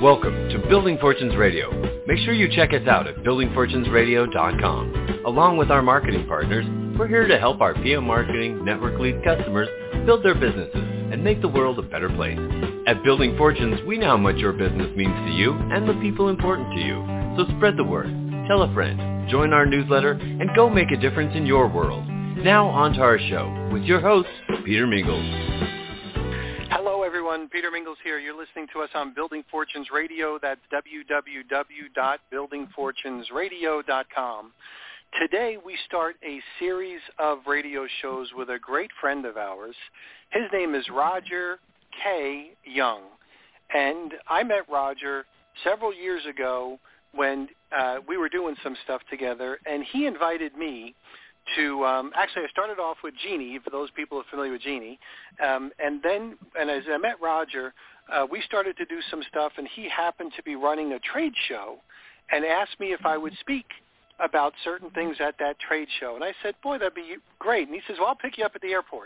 Welcome to Building Fortunes Radio. Make sure you check us out at buildingfortunesradio.com. Along with our marketing partners, we're here to help our PM Marketing Network Lead customers build their businesses and make the world a better place. At Building Fortunes, we know how much your business means to you and the people important to you. So spread the word, tell a friend, join our newsletter, and go make a difference in your world. Now on to our show with your host, Peter Mingles. Hello, everyone. Peter Mingles here. You're listening to us on Building Fortunes Radio. That's www.buildingfortunesradio.com. Today, we start a series of radio shows with a great friend of ours. His name is Roger K. Young. And I met Roger several years ago when we were doing some stuff together, and he invited me to actually, I started off with Jeannie, for those people who are familiar with Jeannie, and as I met Roger, we started to do some stuff, and he happened to be running a trade show and asked me if I would speak about certain things at that trade show. And I said, boy, that'd be great. And he says, well, I'll pick you up at the airport.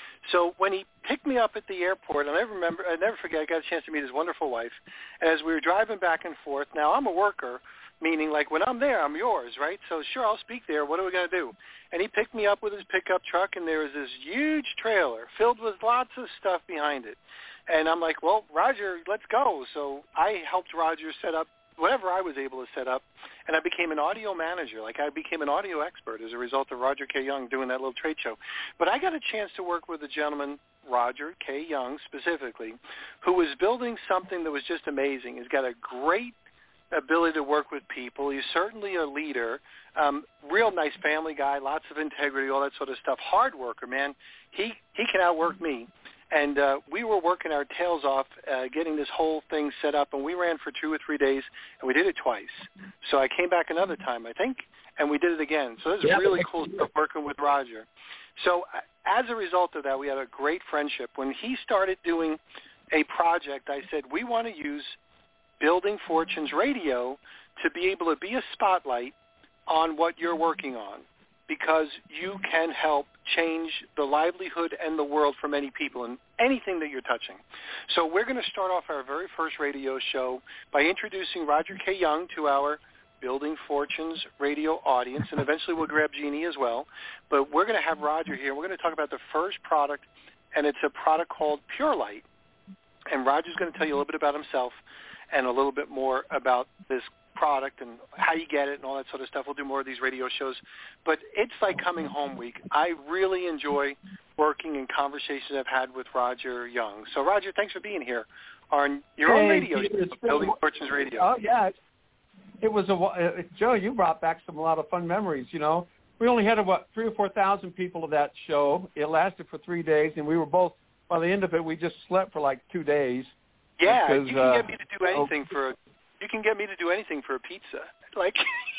So when he picked me up at the airport, I'll never forget, I got a chance to meet his wonderful wife. And as we were driving back and forth, now I'm a worker, meaning like when I'm there, I'm yours, right? So sure, I'll speak there. What are we going to do? And he picked me up with his pickup truck, and there was this huge trailer filled with lots of stuff behind it. And I'm like, well, Roger, let's go. So I helped Roger set up whatever I was able to set up, and I became an audio manager. Like I became an audio expert as a result of Roger K. Young doing that little trade show. But I got a chance to work with a gentleman, Roger K. Young specifically, who was building something that was just amazing. He's got a great ability to work with people. He's certainly a leader, real nice family guy, lots of integrity, all that sort of stuff. Hard worker, man. He can outwork me. And we were working our tails off getting this whole thing set up, and we ran for 2 or 3 days, and we did it twice. So I came back another time, I think, and we did it again. So this is really cool stuff working with Roger. So as a result of that, we had a great friendship. When he started doing a project, I said, we want to use Building Fortunes Radio to be able to be a spotlight on what you're working on, because you can help change the livelihood and the world for many people in anything that you're touching. So we're going to start off our very first radio show by introducing Roger K. Young to our Building Fortunes Radio audience, and eventually we'll grab Jeannie as well. But we're going to have Roger here. We're going to talk about the first product, and it's a product called Pure Light. And Roger's going to tell you a little bit about himself and a little bit more about this product and how you get it and all that sort of stuff. We'll do more of these radio shows. But it's like coming home week. I really enjoy working in conversations I've had with Roger Young. So, Roger, thanks for being here on your own radio show, Building Fortunes Radio. Oh, yeah. It was Joe, you brought back a lot of fun memories, you know. We only had, 3,000 or 4,000 people at that show. It lasted for 3 days, and we were both, by the end of it, we just slept for like 2 days. Yeah, because, you can get me to do anything You can get me to do anything for a pizza. Like,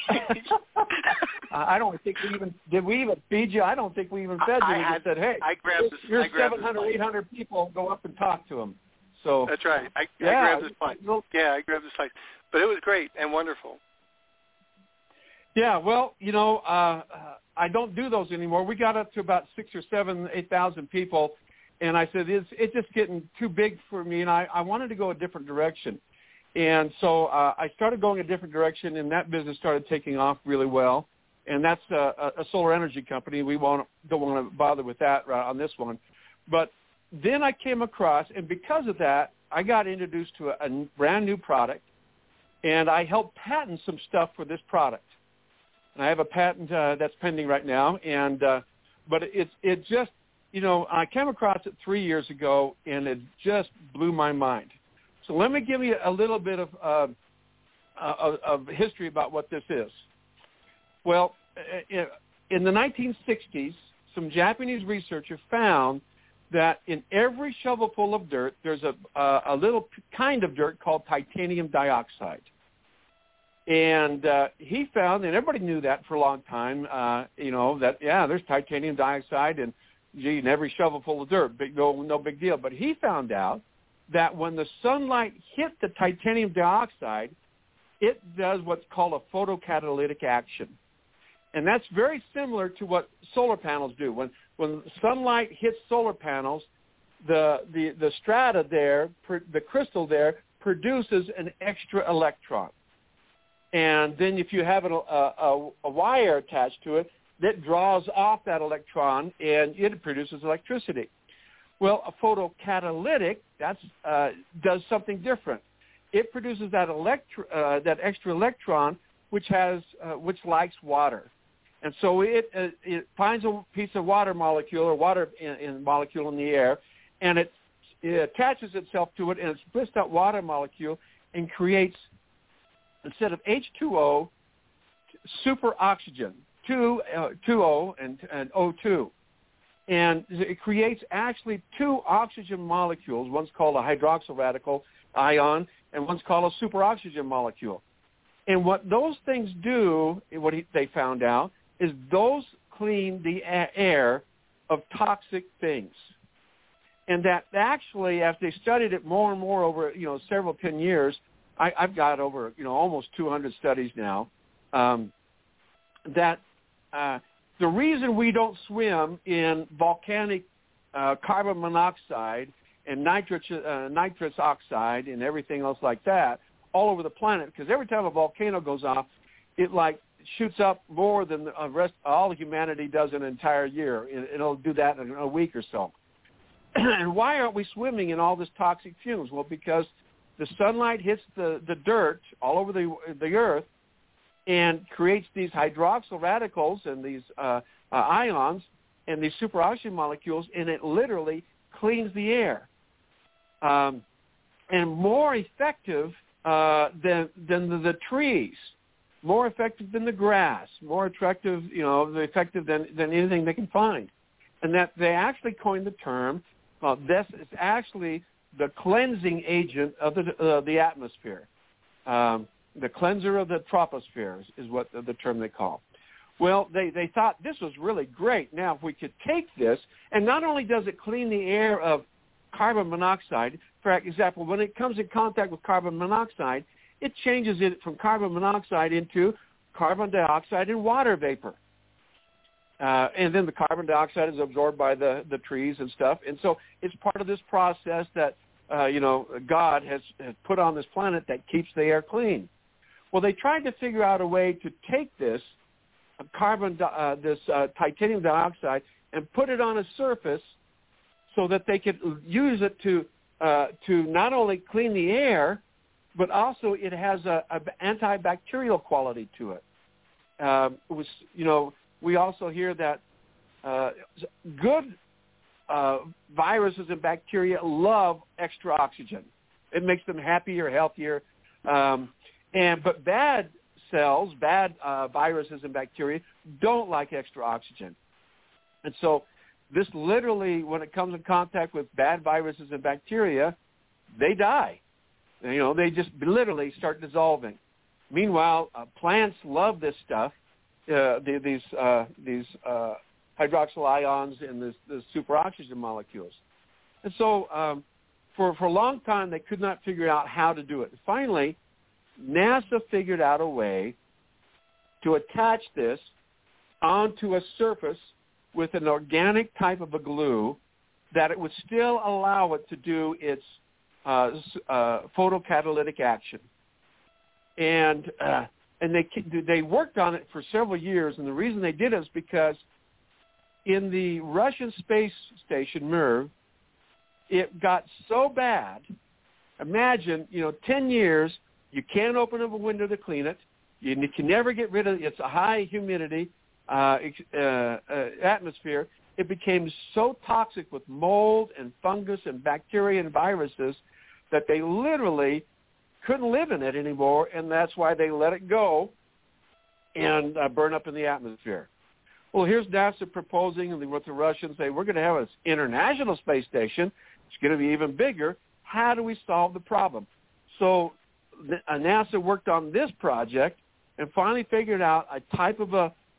I don't think did we even feed you? I don't think we even fed you. We just said, hey, you're 700, 800 people, go up and talk to them. So that's right. I grabbed this slice. Yeah, I grabbed this slice. But it was great and wonderful. Yeah, well, you know, I don't do those anymore. We got up to about 6,000 or 7,000, 8,000 people, and I said, it's just getting too big for me, and I wanted to go a different direction. And so I started going a different direction, and that business started taking off really well. And that's a solar energy company. We don't want to bother with that on this one. But then I came across, and because of that, I got introduced to a brand new product, and I helped patent some stuff for this product. And I have a patent that's pending right now. And but it just, you know, I came across it 3 years ago, and it just blew my mind. So let me give you a little bit of history about what this is. Well, in the 1960s, some Japanese researchers found that in every shovelful of dirt, there's a little kind of dirt called titanium dioxide. And he found, and everybody knew that for a long time, you know, that, yeah, there's titanium dioxide and, gee, in every shovelful of dirt, no big deal. But he found out that when the sunlight hit the titanium dioxide, it does what's called a photocatalytic action. And that's very similar to what solar panels do. When sunlight hits solar panels, the strata there, the crystal there, produces an extra electron. And then if you have a wire attached to it, that draws off that electron, and it produces electricity. Well, a photocatalytic does something different. It produces that extra electron, which likes water, and so it finds a piece of water molecule or water molecule in the air, and it attaches itself to it, and it splits that water molecule and creates, instead of H2O, superoxygen, 2O and O2. And it creates actually two oxygen molecules. One's called a hydroxyl radical ion, and one's called a superoxygen molecule. And what those things do, they found out, is those clean the air of toxic things. And that actually, as they studied it more and more over, several 10 years, I've got over, almost 200 studies now, that the reason we don't swim in volcanic carbon monoxide and nitrous oxide and everything else like that all over the planet, because every time a volcano goes off, it shoots up more than the rest all humanity does in an entire year. It'll do that in a week or so. And why aren't we swimming in all this toxic fumes? Well, because the sunlight hits the dirt all over the earth and creates these hydroxyl radicals and these ions and these superoxygen molecules, and it literally cleans the air. And more effective than the trees, more effective than the grass, more effective, effective than anything they can find. And that they actually coined the term, this is actually the cleansing agent of the atmosphere. The cleanser of the troposphere is what the term they call. Well, they thought this was really great. Now, if we could take this, and not only does it clean the air of carbon monoxide, for example, when it comes in contact with carbon monoxide, it changes it from carbon monoxide into carbon dioxide and water vapor. And then the carbon dioxide is absorbed by the trees and stuff. And so it's part of this process that, God has put on this planet that keeps the air clean. Well, they tried to figure out a way to take this titanium dioxide and put it on a surface so that they could use it to not only clean the air, but also it has a antibacterial quality to it. We also hear that good viruses and bacteria love extra oxygen. It makes them happier, healthier. But bad cells, viruses and bacteria don't like extra oxygen. And so this literally, when it comes in contact with bad viruses and bacteria, they die. They just literally start dissolving. Meanwhile, plants love this stuff, these hydroxyl ions and the superoxygen molecules. And so for a long time, they could not figure out how to do it. Finally, NASA figured out a way to attach this onto a surface with an organic type of a glue that it would still allow it to do its photocatalytic action. And they worked on it for several years, and the reason they did it is because in the Russian space station, Mir, it got so bad. Imagine, 10 years, you can't open up a window to clean it. You can never get rid of it. It's a high humidity atmosphere. It became so toxic with mold and fungus and bacteria and viruses that they literally couldn't live in it anymore, and that's why they let it go and burn up in the atmosphere. Well, here's NASA proposing, and what the Russians say, we're going to have an international space station. It's going to be even bigger. How do we solve the problem? So NASA worked on this project and finally figured out a type of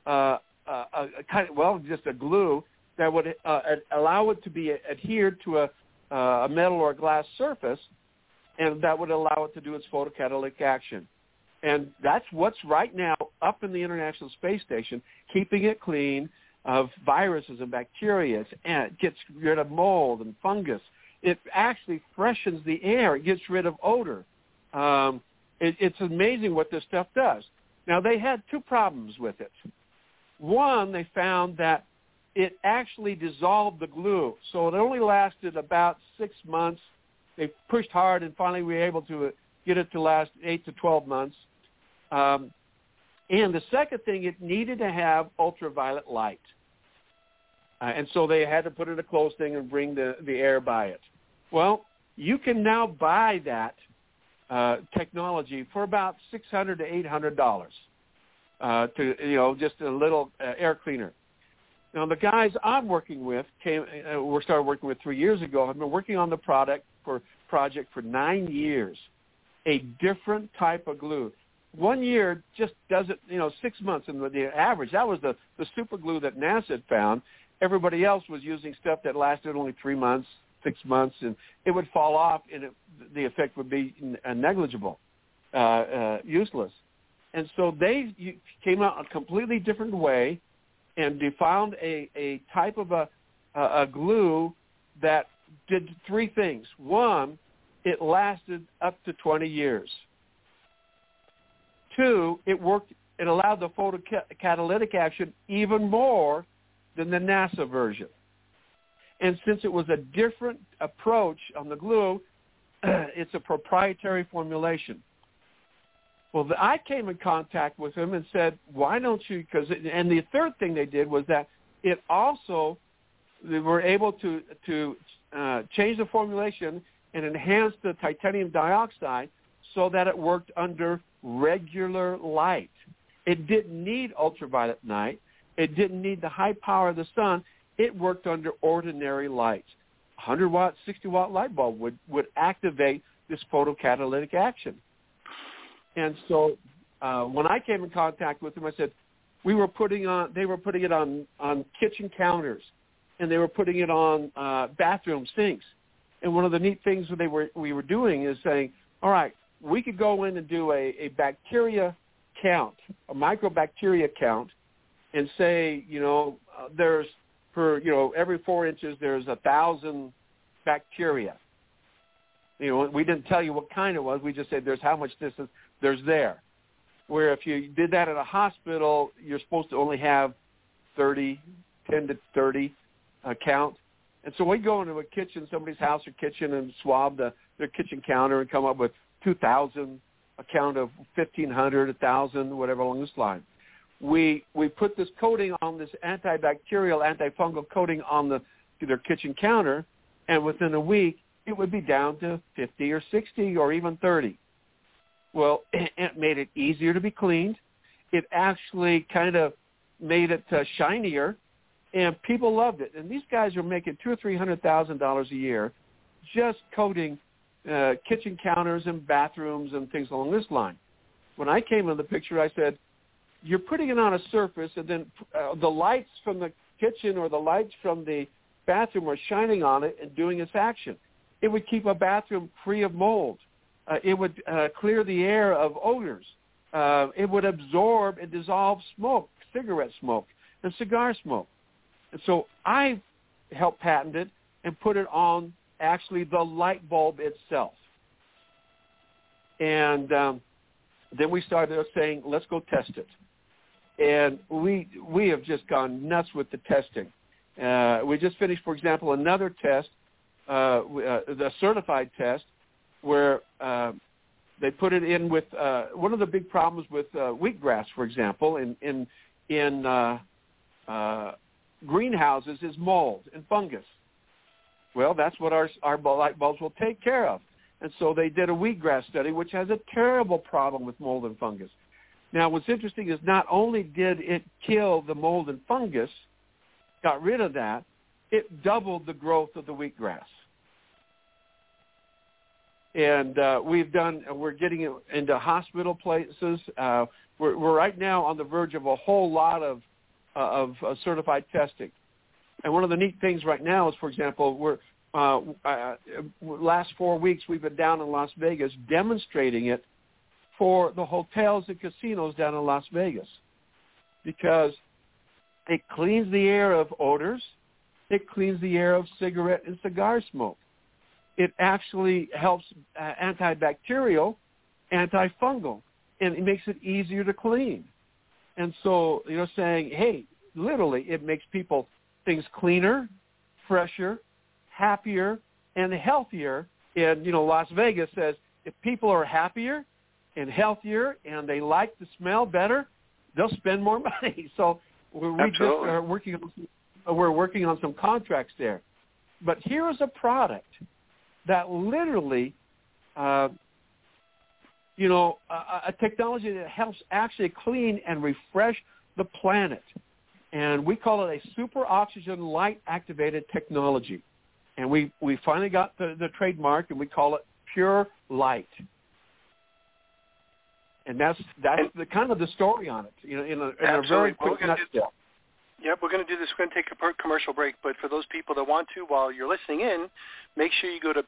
just a glue that would allow it to be adhered to a metal or a glass surface, and that would allow it to do its photocatalytic action. And that's what's right now up in the International Space Station, keeping it clean of viruses and bacteria. And it gets rid of mold and fungus. It actually freshens the air. It gets rid of odor. It's amazing what this stuff does. Now, they had two problems with it. One, they found that it actually dissolved the glue, so it only lasted about 6 months. They pushed hard, and finally we were able to get it to last 8 to 12 months. And the second thing, it needed to have ultraviolet light. And so they had to put it in a closed thing and bring the air by it. Well, you can now buy that technology for about $600 to $800 just a little air cleaner. Now, the guys I'm working with we started working with 3 years ago. I've been working on the project for 9 years. A different type of glue. 1 year just doesn't, 6 months in the average. That was the super glue that NASA had found. Everybody else was using stuff that lasted only 3 months, 6 months, and it would fall off, and the effect would be negligible, useless. And so they came out a completely different way, and they found a type of a glue that did three things. One, it lasted up to 20 years. Two, it allowed the photocatalytic action even more than the NASA version. And since it was a different approach on the glue, it's a proprietary formulation. Well, I came in contact with him and said, why don't you, and the third thing they did was that it also, they were able to change the formulation and enhance the titanium dioxide so that it worked under regular light. It didn't need ultraviolet light. It didn't need the high power of the sun. It worked under ordinary light. 100-watt, 60-watt light bulb would activate this photocatalytic action. And so when I came in contact with them, I said, they were putting it on kitchen counters, and they were putting it on bathroom sinks. And one of the neat things we were doing is saying, all right, we could go in and do a bacteria count, a microbacteria count, and say, there's every 4 inches there's 1,000 bacteria. We didn't tell you what kind it was. We just said there's how much there's there. Where if you did that at a hospital, you're supposed to only have 10 to 30 count. And so we go into a kitchen, somebody's house or kitchen, and swab their kitchen counter and come up with 2,000, a count of 1,500, 1,000, whatever along this line. We put this coating on this antibacterial, antifungal coating on their kitchen counter, and within a week, it would be down to 50 or 60 or even 30. Well, it made it easier to be cleaned. It actually kind of made it shinier, and people loved it. And these guys are making $200,000 or $300,000 a year just coating kitchen counters and bathrooms and things along this line. When I came in the picture, I said, you're putting it on a surface, and then the lights from the kitchen or the lights from the bathroom are shining on it and doing its action. It would keep a bathroom free of mold. It would clear the air of odors. It would absorb and dissolve smoke, cigarette smoke, and cigar smoke. And so I helped patent it and put it on actually the light bulb itself. And then we started saying, let's go test it. And we have just gone nuts with the testing. We just finished, for example, another test, the certified test, where they put it in with one of the big problems with wheatgrass, for example, in greenhouses is mold and fungus. Well, that's what our light bulbs will take care of. And so they did a wheatgrass study, which has a terrible problem with mold and fungus. Now, what's interesting is not only did it kill the mold and fungus, got rid of that, it doubled the growth of the wheatgrass. And we're getting it into hospital places. We're right now on the verge of a whole lot of certified testing. And one of the neat things right now is, for example, last 4 weeks we've been down in Las Vegas demonstrating it for the hotels and casinos down in Las Vegas, because it cleans the air of odors, it cleans the air of cigarette and cigar smoke. It actually helps antibacterial antifungal, and it makes it easier to clean. And so, saying, hey, literally, it makes things cleaner, fresher, happier, and healthier. And, Las Vegas says if people are happier and healthier and they like the smell better, they'll spend more money. So we just are working on some contracts there. But here is a product that literally, a technology that helps actually clean and refresh the planet. And we call it a super oxygen light activated technology. And we finally got the trademark, and we call it Pure Light. And that's the kind of the story on it, in a very quick nutshell. Yep, we're going to do this. We're going to take a commercial break. But for those people that want to, while you're listening in, make sure you go to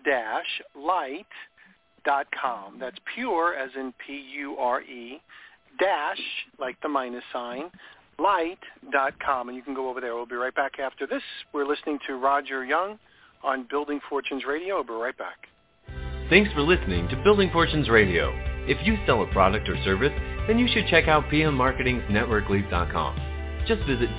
pure-light.com. That's pure, as in P-U-R-E, dash, like the minus sign, light.com. And you can go over there. We'll be right back after this. We're listening to Roger Young on Building Fortunes Radio. We'll be right back. Thanks for listening to Building Fortunes Radio. If you sell a product or service, then you should check out PM Marketing's NetworkLeads.com. Just visit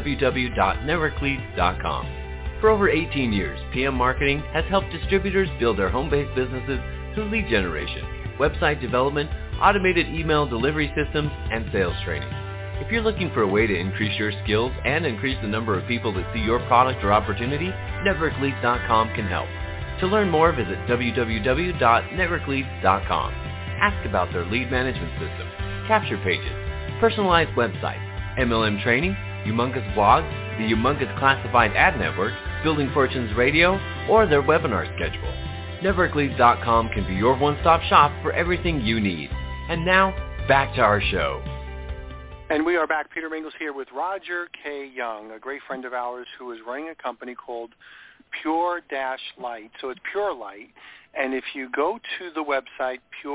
www.networkleads.com. For over 18 years, PM Marketing has helped distributors build their home-based businesses through lead generation, website development, automated email delivery systems, and sales training. If you're looking for a way to increase your skills and increase the number of people that see your product or opportunity, NetworkLeads.com can help. To learn more, visit www.networkleads.com. Ask about their lead management system, capture pages, personalized websites, MLM training, Humongous blogs, the Humongous Classified Ad Network, Building Fortunes Radio, or their webinar schedule. NetworkLeads.com can be your one-stop shop for everything you need. And now, back to our show. And we are back. Peter Mingles here with Roger K. Young, a great friend of ours who is running a company called Pure-Light. So it's Pure Light. And if you go to the website,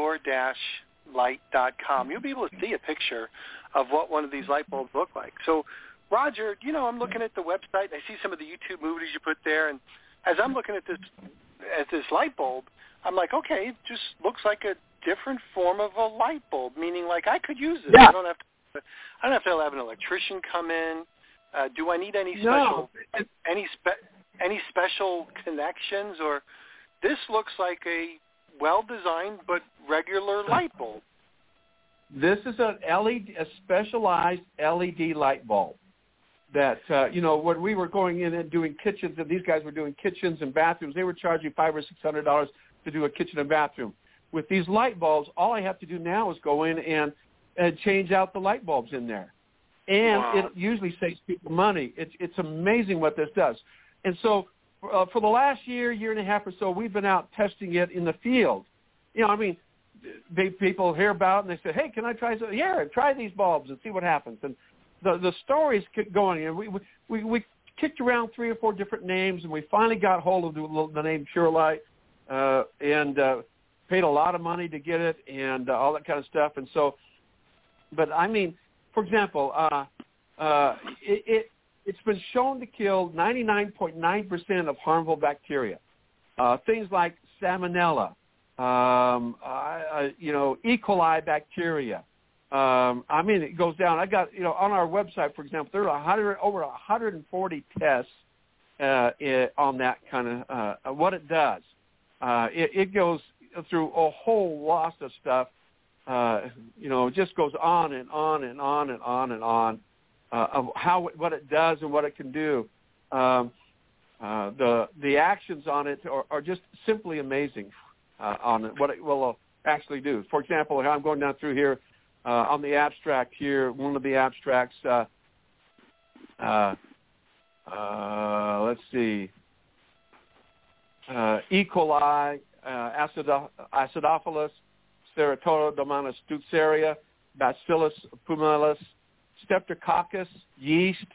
pure-light.com, you'll be able to see a picture of what one of these light bulbs look like. So, Roger, I'm looking at the website, and I see some of the YouTube movies you put there, and as I'm looking at this light bulb, I'm like, okay, it just looks like a different form of a light bulb, meaning like I could use it. Yeah. I don't have to have an electrician come in. Do I need any special any special connections, or this looks like a well-designed but regular light bulb? This is a specialized LED light bulb that, when we were going in and doing kitchens, and these guys were doing kitchens and bathrooms, they were charging $500 or $600 to do a kitchen and bathroom. With these light bulbs, all I have to do now is go in and change out the light bulbs in there. And wow. It usually saves people money. It's amazing what this does. And so for the last year and a half or so, we've been out testing it in the field. People hear about it and they say, hey, can I try some? Yeah, try these bulbs and see what happens. And the stories keep going. And we kicked around 3 or 4 different names, and we finally got hold of the name Pure Light and paid a lot of money to get it and all that kind of stuff. And so, but I mean, for example, it's been shown to kill 99.9% of harmful bacteria, things like salmonella, E. coli bacteria. It goes down. I got, on our website, for example, there are over 140 tests on that kind of what it does. It goes through a whole lot of stuff. It just goes on and on and on and on and on of what it does and what it can do. The actions on it are just simply amazing on it, what it will actually do. For example, I'm going down through here on the abstract here. One of the abstracts. Let's see. E. coli, Acidophilus, Ceratodomonas Stutzeria, Bacillus pumilus, Streptococcus, yeast,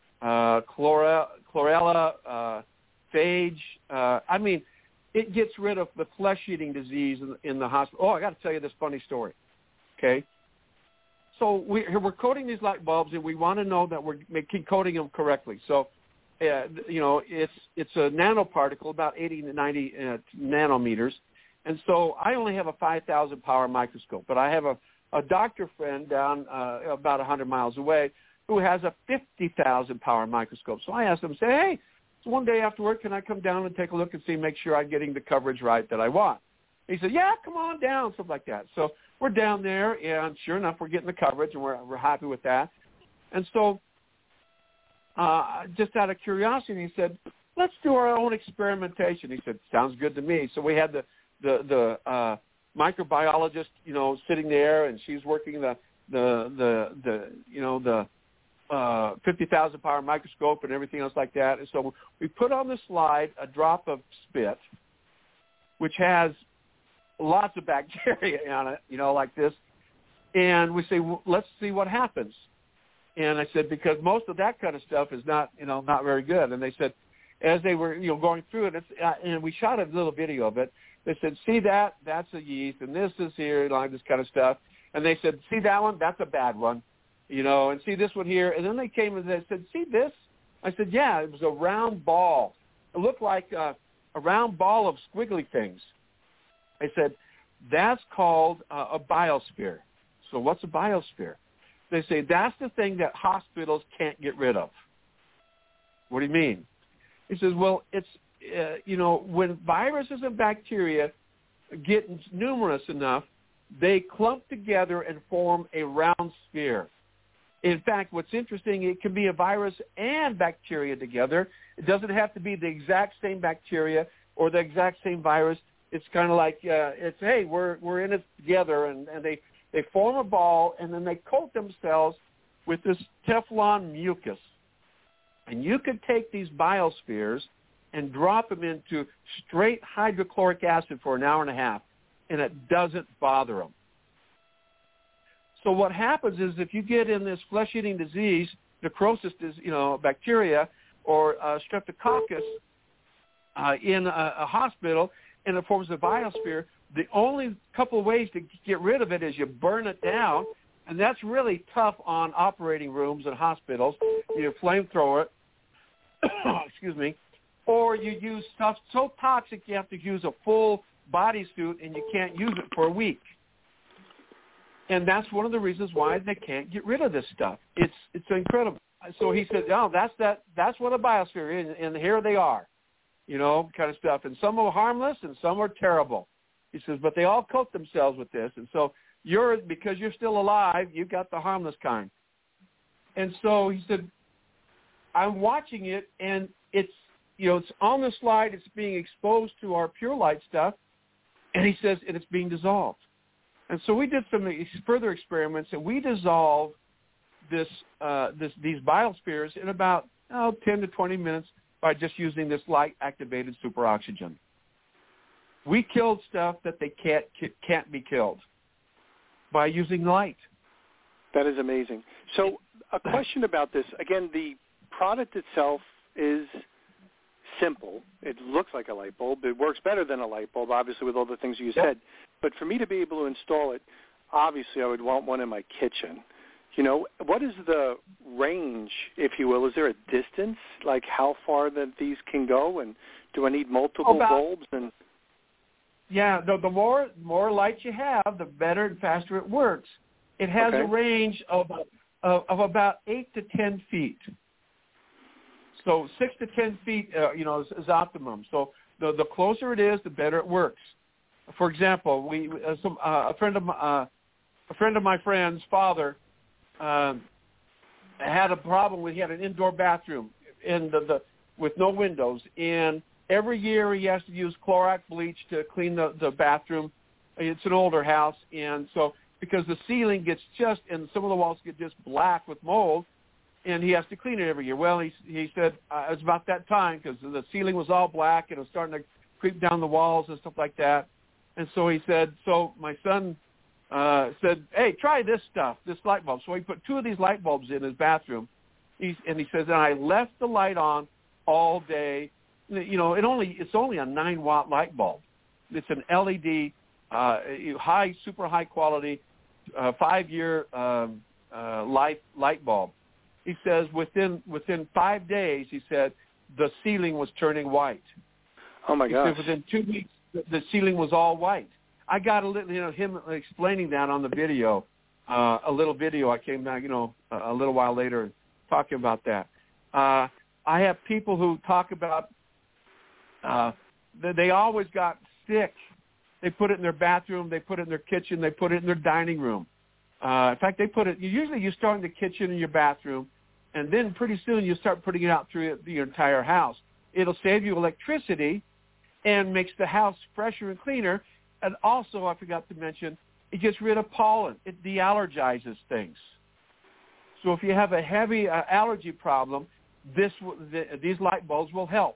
chlorella, phage. It gets rid of the flesh-eating disease in the hospital. Oh, I got to tell you this funny story. Okay, so we're coating these light bulbs, and we want to know that we're coating them correctly. So, it's a nanoparticle, about 80 to 90 nanometers, And so I only have a 5,000 power microscope, but I have a doctor friend down about 100 miles away who has a 50,000 power microscope. So I asked him, say, hey, so one day after work, can I come down and take a look and see, make sure I'm getting the coverage right that I want? He said, yeah, come on down, something like that. So we're down there, and sure enough, we're getting the coverage, and we're happy with that. And so just out of curiosity, he said, let's do our own experimentation. He said, sounds good to me. So we had the microbiologist, sitting there, and she's working the 50,000 power microscope and everything else like that. And so we put on the slide a drop of spit, which has lots of bacteria on it, like this. And we say, well, let's see what happens. And I said, because most of that kind of stuff is not, not very good. And they said, as they were, going through it, and we shot a little video of it, they said, see that? That's a yeast, and this is here, like this kind of stuff. And they said, see that one? That's a bad one, and see this one here. And then they came and they said, see this? I said, yeah, it was a round ball. It looked like a round ball of squiggly things. I said, that's called a biosphere. So what's a biosphere? They say, that's the thing that hospitals can't get rid of. What do you mean? He says, well, it's, when viruses and bacteria get numerous enough, they clump together and form a round sphere. In fact, what's interesting, it can be a virus and bacteria together. It doesn't have to be the exact same bacteria or the exact same virus. It's kind of like, hey, we're in it together, and they form a ball, and then they coat themselves with this Teflon mucus. And you could take these biospheres and drop them into straight hydrochloric acid for an hour and a half, and it doesn't bother them. So what happens is if you get in this flesh-eating disease, necrosis, bacteria, or streptococcus in a hospital, and it forms a biosphere, the only couple of ways to get rid of it is you burn it down, and that's really tough on operating rooms and hospitals. You flamethrower it, excuse me, or you use stuff so toxic you have to use a full bodysuit and you can't use it for a week. And that's one of the reasons why they can't get rid of this stuff. It's incredible. So he said, oh, that's what a biosphere is, and here they are, kind of stuff. And some are harmless and some are terrible. He says, but they all coat themselves with this. And so because you're still alive, you got the harmless kind. And so he said, I'm watching it, and it's on the slide. It's being exposed to our Pure Light stuff. And he says, and it's being dissolved. And so we did some further experiments, and we dissolved these biospheres in about 10 to 20 minutes by just using this light-activated superoxygen. We killed stuff that they can't be killed by using light. That is amazing. So a question about this. Again, the product itself is simple. It looks like a light bulb. It works better than a light bulb, obviously, with all the things you said. But for me to be able to install it, obviously I would want one in my kitchen. What is the range, if you will? Is there a distance, like how far that these can go? And do I need multiple bulbs? Yeah, the more light you have, the better and faster it works. It has a range of about 8 to 10 feet. So 6 to 10 feet, is optimum. So the closer it is, the better it works. For example, a friend of my friend's father had a problem he had an indoor bathroom with no windows, and every year he has to use Clorox bleach to clean the bathroom. It's an older house, and so because the ceiling gets and some of the walls get just black with mold, and he has to clean it every year. Well, he said it was about that time because the ceiling was all black and it was starting to creep down the walls and stuff like that. And so he said, so my son said, hey, try this stuff, this light bulb. So he put 2 of these light bulbs in his bathroom. He says, and I left the light on all day. It's only a 9-watt light bulb. It's an LED, super high quality, 5-year light bulb. He says within 5 days, he said the ceiling was turning white. Oh my gosh! Within 2 weeks, the ceiling was all white. I got him explaining that on the video, a little video. I came back, a little while later talking about that. I have people who talk about they always got sick. They put it in their bathroom, they put it in their kitchen, they put it in their dining room. In fact, usually you start in the kitchen and your bathroom, and then pretty soon you start putting it out through the entire house. It'll save you electricity and makes the house fresher and cleaner. And also, I forgot to mention, it gets rid of pollen. It de-allergizes things. So if you have a heavy allergy problem, these light bulbs will help.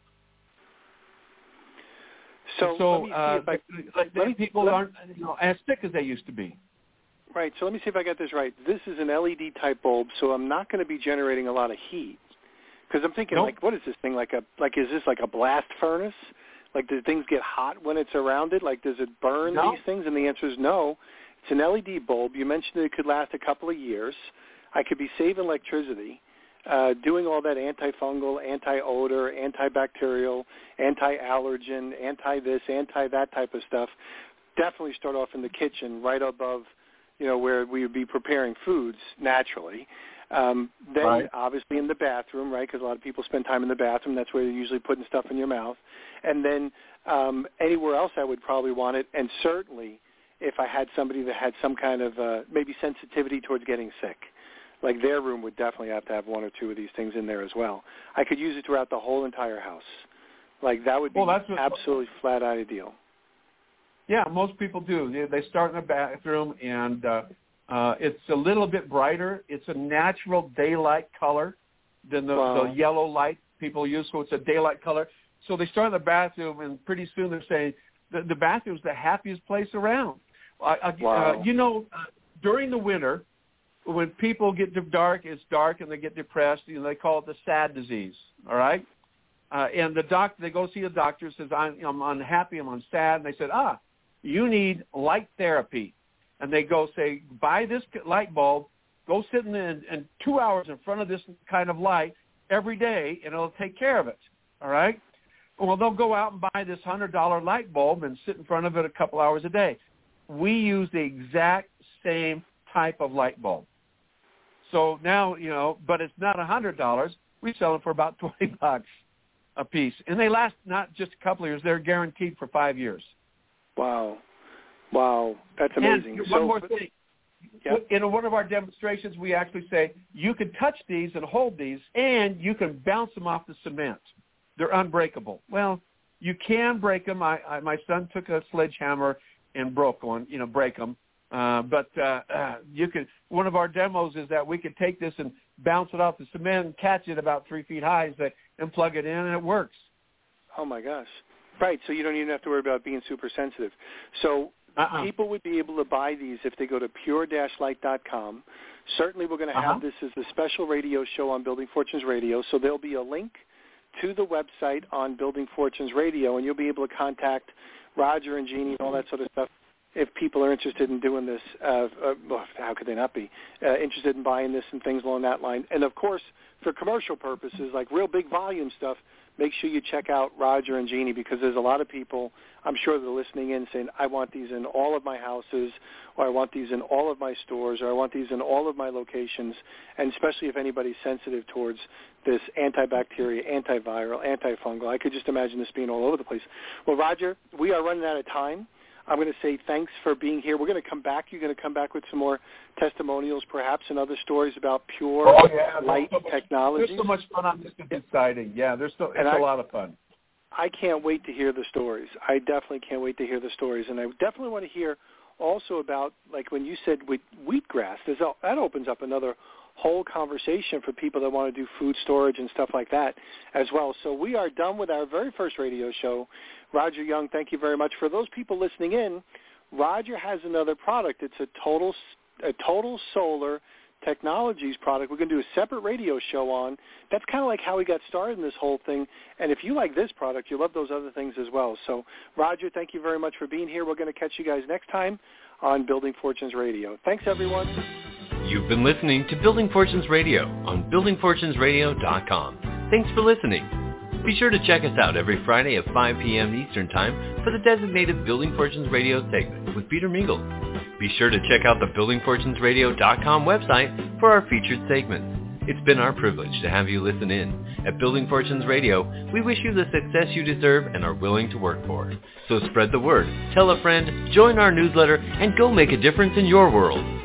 So people aren't as sick as they used to be. Right. So let me see if I got this right. This is an LED type bulb, so I'm not going to be generating a lot of heat. Because I'm thinking, what is this thing is this like a blast furnace? Like, do things get hot when it's around it? Like, does it burn these things? And the answer is no. It's an LED bulb. You mentioned it could last a couple of years. I could be saving electricity, doing all that antifungal, anti-odor, antibacterial, anti-allergen, anti-this, anti-that type of stuff. Definitely start off in the kitchen right above, where we would be preparing foods naturally. Then obviously in the bathroom, right, because a lot of people spend time in the bathroom. That's where you're usually putting stuff in your mouth. And then anywhere else I would probably want it, and certainly if I had somebody that had some kind of maybe sensitivity towards getting sick. Like their room would definitely have to have one or two of these things in there as well. I could use it throughout the whole entire house. Like that would be absolutely flat out ideal. Yeah, most people do. They start in the bathroom, and it's a little bit brighter. It's a natural daylight color than the yellow light people use, so it's a daylight color. So they start in the bathroom, and pretty soon they're saying the bathroom's the happiest place around. During the winter, when people get dark, it's dark, and they get depressed. They call it the sad disease. All right, and they go see a doctor. Says I'm unhappy, I'm sad, and they said, you need light therapy, and they go say buy this light bulb, go sit in 2 hours in front of this kind of light every day, and it'll take care of it. All right. Well, they'll go out and buy this $100 light bulb and sit in front of it a couple hours a day. We use the exact same type of light bulb. So now, but it's not $100. We sell them for about $20 a piece. And they last not just a couple of years. They're guaranteed for 5 years. Wow. That's amazing. And one more thing. Yep. In one of our demonstrations, we actually say you can touch these and hold these, and you can bounce them off the cement. They're unbreakable. Well, you can break them. My son took a sledgehammer and break them. But you can. One of our demos is that we could take this and bounce it off the cement and catch it about 3 feet high and plug it in, and it works. Oh, my gosh. Right, so you don't even have to worry about being super sensitive. So people would be able to buy these if they go to pure-light.com. Certainly we're going to have this as a special radio show on Building Fortunes Radio, so there'll be a link to the website on Building Fortunes Radio, and you'll be able to contact Roger and Jeannie and all that sort of stuff if people are interested in doing this. How could they not be interested in buying this and things along that line? And, of course, for commercial purposes, like real big volume stuff, make sure you check out Roger and Jeannie, because there's a lot of people, I'm sure, that are listening in saying, I want these in all of my houses, or I want these in all of my stores, or I want these in all of my locations, and especially if anybody's sensitive towards this antibacterial, antiviral, antifungal. I could just imagine this being all over the place. Well, Roger, we are running out of time. I'm going to say thanks for being here. We're going to come back. You're going to come back with some more testimonials, perhaps, and other stories about pure light technology. There's so much fun on this. It's exciting. Yeah, it's a lot of fun. I can't wait to hear the stories. I definitely can't wait to hear the stories. And I definitely want to hear also about, like when you said wheatgrass, that opens up another whole conversation for people that want to do food storage and stuff like that as well. So we are done with our very first radio show. Roger Young, thank you very much. For those people listening in, Roger has another product. It's a total solar technologies product. We're going to do a separate radio show on. That's kind of like how we got started in this whole thing. And if you like this product, you'll love those other things as well. So, Roger, thank you very much for being here. We're going to catch you guys next time on Building Fortunes Radio. Thanks, everyone. You've been listening to Building Fortunes Radio on buildingfortunesradio.com. Thanks for listening. Be sure to check us out every Friday at 5 p.m. Eastern Time for the designated Building Fortunes Radio segment with Peter Mingle. Be sure to check out the BuildingFortunesRadio.com website for our featured segments. It's been our privilege to have you listen in. At Building Fortunes Radio, we wish you the success you deserve and are willing to work for. So spread the word, tell a friend, join our newsletter, and go make a difference in your world.